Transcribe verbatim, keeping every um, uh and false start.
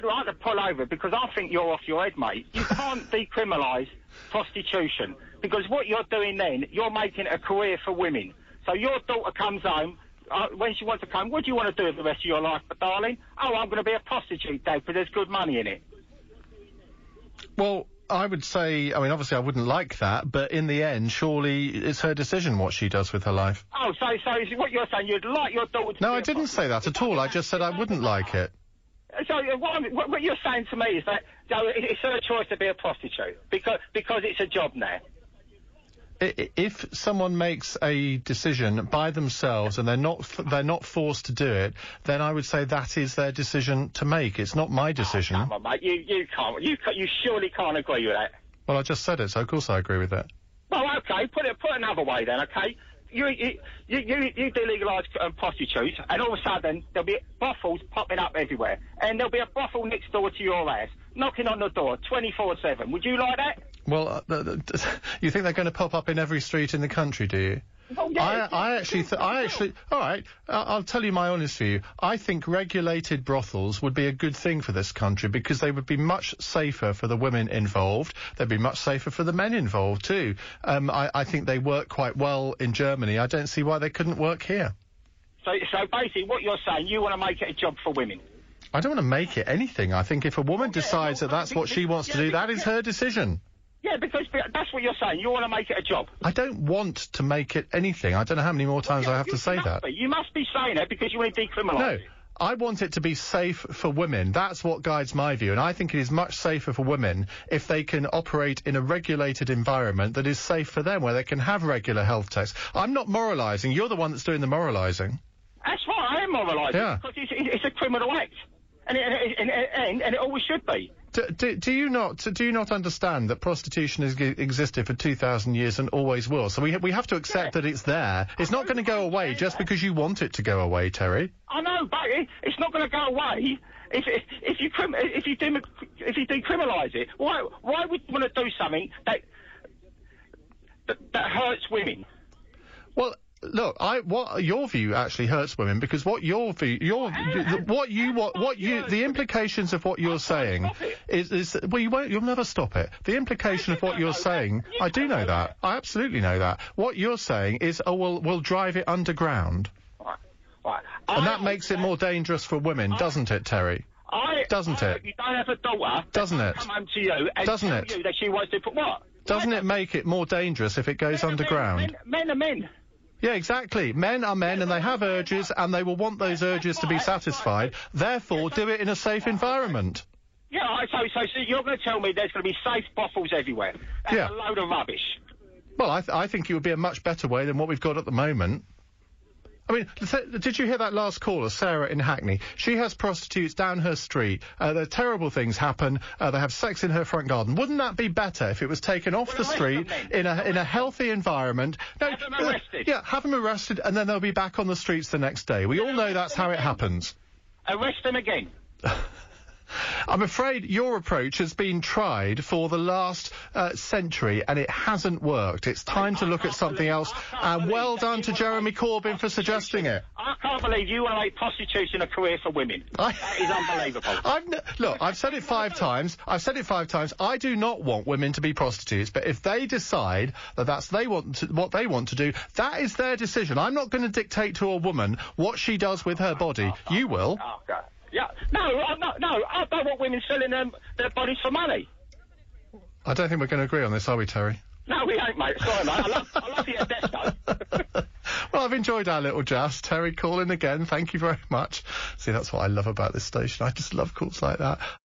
I'd like to pull over because I think you're off your head, mate. You can't decriminalise prostitution because what you're doing then, you're making a career for women. So your daughter comes home, uh, when she wants to come, what do you want to do with the rest of your life, darling? Oh, I'm going to be a prostitute, Dad, because there's good money in it. Well, I would say, I mean, obviously I wouldn't like that, but in the end, surely it's her decision what she does with her life. Oh, so, so is what you're saying, you'd like your daughter to No, be I a didn't say that at all. I just said I wouldn't like it. So uh, what, I'm, what, what you're saying to me is that you know, it's her choice to be a prostitute because because it's a job now. If someone makes a decision by themselves and they're not they're not forced to do it, then I would say that is their decision to make. It's not my decision. Oh, come on, mate. You you can't. You you surely can't agree with that. Well, I just said it, so of course I agree with that. Well, okay. Put it put it another way then. Okay. You you you you, you delegalise um, prostitutes, and all of a sudden there'll be brothels popping up everywhere, and there'll be a brothel next door to your house, knocking on the door, twenty-four seven. Would you like that? Well, uh, th th you think they're going to pop up in every street in the country, do you? Oh, yeah, I, I actually, th I actually, all right, uh, I'll tell you my honest view. I think regulated brothels would be a good thing for this country because they would be much safer for the women involved. They'd be much safer for the men involved too. Um, I, I think they work quite well in Germany. I don't see why they couldn't work here. So, so basically, what you're saying, you want to make it a job for women. I don't want to make it anything. I think if a woman Oh, yeah, decides well, that that's what she wants yeah, to do, that is yeah. her decision. Yeah, because that's what you're saying. You want to make it a job. I don't want to make it anything. I don't know how many more times well, yeah, I have you, to say you that. Be. You must be saying it because you want to decriminalise No. it. I want it to be safe for women. That's what guides my view. And I think it is much safer for women if they can operate in a regulated environment that is safe for them, where they can have regular health tests. I'm not moralising. You're the one that's doing the moralising. That's right. I am moralising. Yeah. Because it's, it's a criminal act. And it, and, it, and, and it always should be. Do, do, do you not do you not understand that prostitution has existed for two thousand years and always will? So we we have to accept yeah. that it's there. It's not going to go away just because you want it to go away, Terry. I know, but it, it's not going to go away if if, if you crim, if you de, if you decriminalise it. Why why would you want to do something that that, that hurts women? Well. Look, I what your view actually hurts women because what your view, your the, what you what what you the implications of what you're saying is is well you won't you'll never stop it. The implication of what you're saying, I do know that. I absolutely know that. What you're saying is, oh well, we'll drive it underground, Right, right. and I that makes it more dangerous for women, doesn't it, Terry? I, Doesn't I, it? You don't have a daughter. Doesn't it? Come home to you and Doesn't tell it? you that she wants to put what? Doesn't it make it more dangerous if it goes Men are underground? Men, men, men are men. Yeah, exactly. Men are men and they have urges and they will want those urges to be satisfied. Therefore, do it in a safe environment. Yeah, I- so, so, so you're going to tell me there's going to be safe brothels everywhere. That's Yeah. a load of rubbish. Well, I, th I think it would be a much better way than what we've got at the moment. I mean, th did you hear that last caller, Sarah in Hackney? She has prostitutes down her street. Uh, there terrible things happen. Uh, they have sex in her front garden. Wouldn't that be better if it was taken off the street in a in a healthy environment? No, Have them arrested. Yeah, have them arrested, and then they'll be back on the streets the next day. We all know that's how it happens. Arrest them again. I'm afraid your approach has been tried for the last uh, century and it hasn't worked. It's time to look at something else. And well done to Jeremy Corbyn for suggesting it. I can't believe you want to make prostitution a career for women. I, That is unbelievable. I've n look, I've said it five times. I've said it five times. I do not want women to be prostitutes, but if they decide that that's they want to, what they want to do, that is their decision. I'm not going to dictate to a woman what she does with her body. You will. Oh, God. Yeah, no, I'm not, no, I don't want women selling them, their bodies for money. I don't think we're going to agree on this, are we, Terry? No, we ain't, mate. Sorry, mate. I love, I love you to death, though. Well, I've enjoyed our little joust. Terry, call in again. Thank you very much. See, that's what I love about this station. I just love calls like that.